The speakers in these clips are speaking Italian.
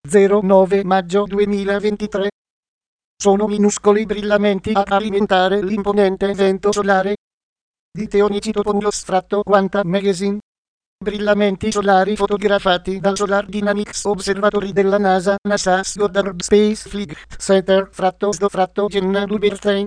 09 maggio 2023. Sono minuscoli brillamenti ad alimentare l'imponente vento solare. Di Teonicito.us Fratto Quanta Magazine. Brillamenti solari fotografati dal Solar Dynamics Observatory della NASA, NASA's Goddard Space Flight Center, fratto Genna Duberstein.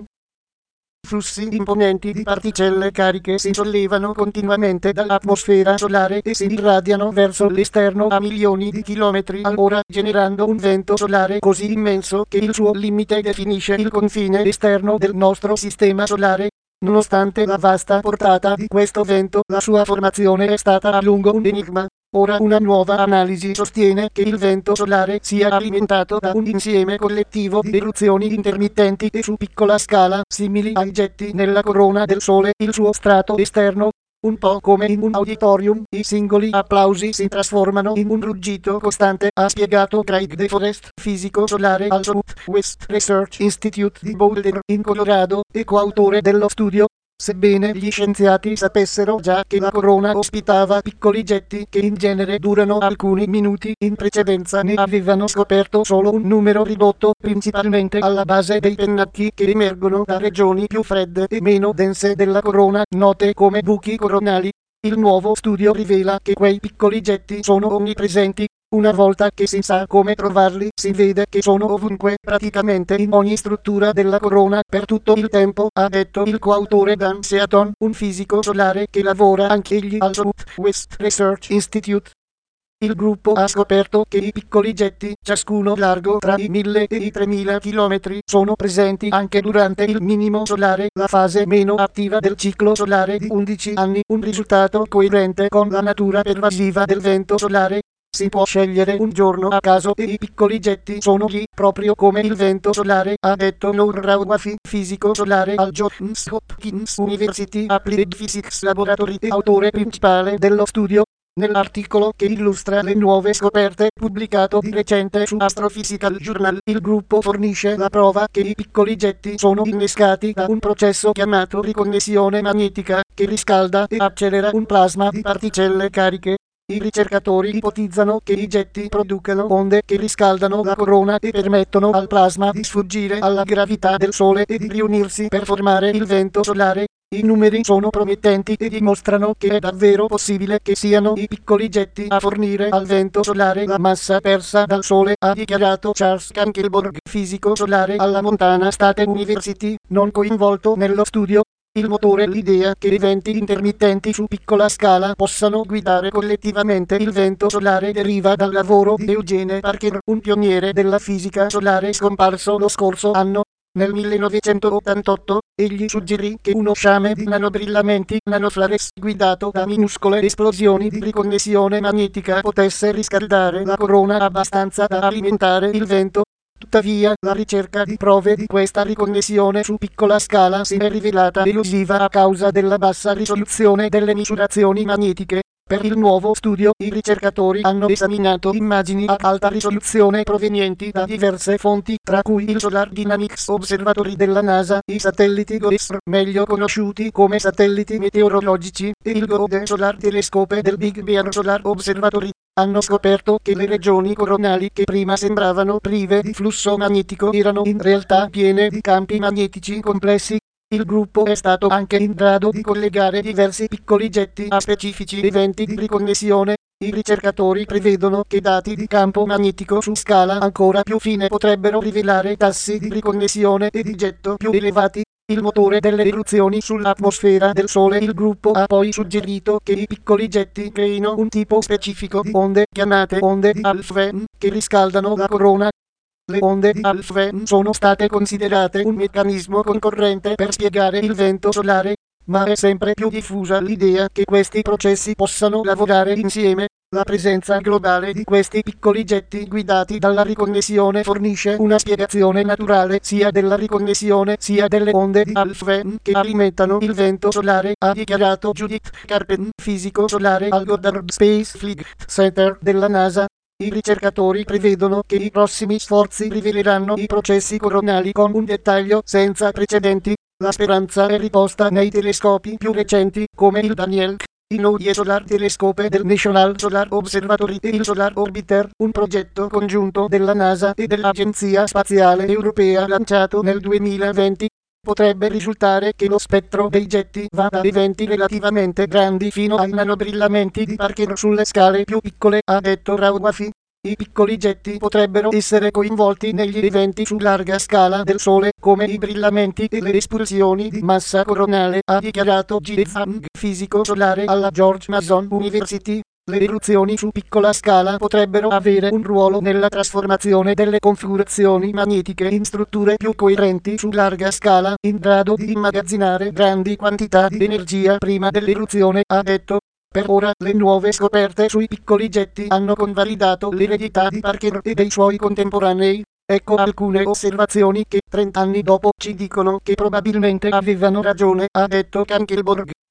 Flussi imponenti di particelle cariche si sollevano continuamente dall'atmosfera solare e si irradiano verso l'esterno a milioni di chilometri all'ora, generando un vento solare così immenso che il suo limite definisce il confine esterno del nostro sistema solare. Nonostante la vasta portata di questo vento, la sua formazione è stata a lungo un enigma. Ora una nuova analisi sostiene che il vento solare sia alimentato da un insieme collettivo di eruzioni intermittenti e su piccola scala, simili ai getti nella corona del Sole, il suo strato esterno. Un po' come in un auditorium, i singoli applausi si trasformano in un ruggito costante, ha spiegato Craig DeForest, fisico solare al Southwest Research Institute di Boulder, in Colorado, e coautore dello studio. Sebbene gli scienziati sapessero già che la corona ospitava piccoli getti che in genere durano alcuni minuti, in precedenza ne avevano scoperto solo un numero ridotto, principalmente alla base dei pennacchi che emergono da regioni più fredde e meno dense della corona, note come buchi coronali. Il nuovo studio rivela che quei piccoli getti sono onnipresenti. Una volta che si sa come trovarli, si vede che sono ovunque, praticamente in ogni struttura della corona, per tutto il tempo, ha detto il coautore Dan Seaton, un fisico solare che lavora anch'egli al Southwest Research Institute. Il gruppo ha scoperto che i piccoli getti, ciascuno largo tra i 1000 e i 3000 km, sono presenti anche durante il minimo solare, la fase meno attiva del ciclo solare di 11 anni, un risultato coerente con la natura pervasiva del vento solare. Si può scegliere un giorno a caso e i piccoli getti sono lì, proprio come il vento solare, ha detto Noor Rawwafi, fisico solare al Johns Hopkins University Applied Physics Laboratory e autore principale dello studio. Nell'articolo che illustra le nuove scoperte, pubblicato di recente su Astrophysical Journal, il gruppo fornisce la prova che i piccoli getti sono innescati da un processo chiamato riconnessione magnetica, che riscalda e accelera un plasma di particelle cariche. I ricercatori ipotizzano che i getti producano onde che riscaldano la corona e permettono al plasma di sfuggire alla gravità del Sole e di riunirsi per formare il vento solare. I numeri sono promettenti e dimostrano che è davvero possibile che siano i piccoli getti a fornire al vento solare la massa persa dal Sole, ha dichiarato Charles Kankelborg, fisico solare alla Montana State University, non coinvolto nello studio. Il motore l'idea che eventi intermittenti su piccola scala possano guidare collettivamente il vento solare deriva dal lavoro di Eugene Parker, un pioniere della fisica solare scomparso lo scorso anno. Nel 1988, egli suggerì che uno sciame di nanobrillamenti nanoflares guidato da minuscole esplosioni di riconnessione magnetica potesse riscaldare la corona abbastanza da alimentare il vento. Tuttavia, la ricerca di prove di questa riconnessione su piccola scala si è rivelata elusiva a causa della bassa risoluzione delle misurazioni magnetiche. Per il nuovo studio, i ricercatori hanno esaminato immagini ad alta risoluzione provenienti da diverse fonti, tra cui il Solar Dynamics Observatory della NASA, i satelliti GOES, meglio conosciuti come satelliti meteorologici, e il Goddard Solar Telescope del Big Bear Solar Observatory. Hanno scoperto che le regioni coronali che prima sembravano prive di flusso magnetico erano in realtà piene di campi magnetici complessi. Il gruppo è stato anche in grado di collegare diversi piccoli getti a specifici eventi di riconnessione. I ricercatori prevedono che dati di campo magnetico su scala ancora più fine potrebbero rivelare tassi di riconnessione e di getto più elevati. Il motore delle eruzioni sull'atmosfera del Sole. Il gruppo ha poi suggerito che i piccoli getti creino un tipo specifico di onde, chiamate onde di Alfvén, che riscaldano la corona. Le onde di Alfvén sono state considerate un meccanismo concorrente per spiegare il vento solare, ma è sempre più diffusa l'idea che questi processi possano lavorare insieme. La presenza globale di questi piccoli getti guidati dalla riconnessione fornisce una spiegazione naturale sia della riconnessione sia delle onde di Alfvén che alimentano il vento solare, ha dichiarato Judith Karpen, fisico solare al Goddard Space Flight Center della NASA. I ricercatori prevedono che i prossimi sforzi riveleranno i processi coronali con un dettaglio senza precedenti. La speranza è riposta nei telescopi più recenti, come il Daniel il Nuovo Solar Telescope del National Solar Observatory e il Solar Orbiter, un progetto congiunto della NASA e dell'Agenzia Spaziale Europea lanciato nel 2020. Potrebbe risultare che lo spettro dei getti va da eventi relativamente grandi fino ai nanobrillamenti di Parker sulle scale più piccole, ha detto Rawafy. I piccoli getti potrebbero essere coinvolti negli eventi su larga scala del Sole, come i brillamenti e le espulsioni di massa coronale, ha dichiarato Ji Fang, fisico solare alla George Mason University. Le eruzioni su piccola scala potrebbero avere un ruolo nella trasformazione delle configurazioni magnetiche in strutture più coerenti su larga scala, in grado di immagazzinare grandi quantità di energia prima dell'eruzione, ha detto. Per ora, le nuove scoperte sui piccoli getti hanno convalidato l'eredità di Parker e dei suoi contemporanei. Ecco alcune osservazioni che 30 anni dopo ci dicono che probabilmente avevano ragione, ha detto Kankelborg.